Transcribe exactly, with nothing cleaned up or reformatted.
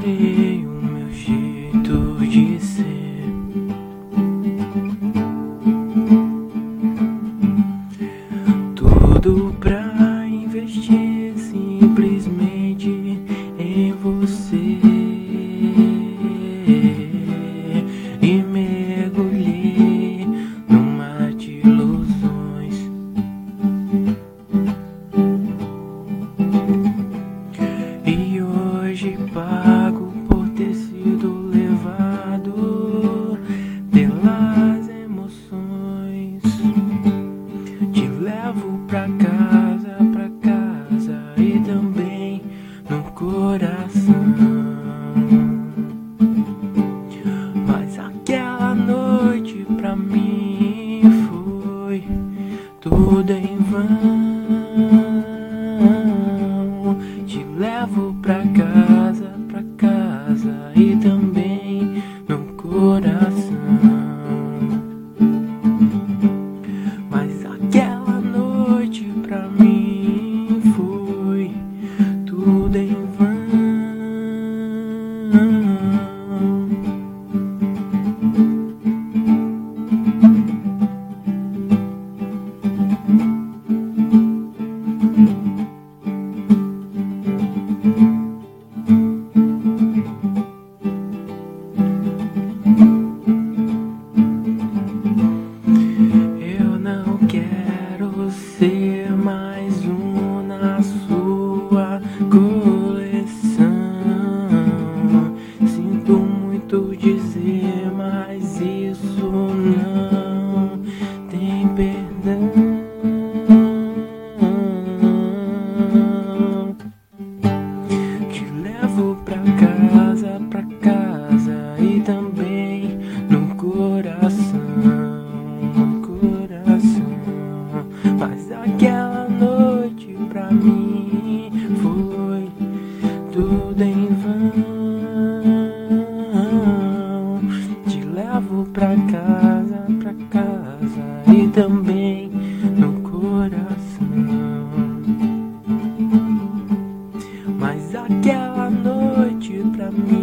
adorei o meu jeito de ser. Tudo pra investir simplesmente em você. E mergulhei num mar de ilusões. E hoje pago por ter sido levado pelas emoções. Te levo pra casa, pra casa e também no coração. Mas aquela noite pra mim foi tudo em vão. Te levo pra casa, pra casa e também no coração. Mas aquela noite pra mim foi tudo em vão. Eu não quero ser mais um na sua coleção. Sinto muito dizer, mas isso não tem perdão. Te levo pra casa, pra casa e também no coração. Mas aquela noite pra mim foi tudo em vão. Te levo pra casa, pra casa e também no coração. Mas aquela noite pra mim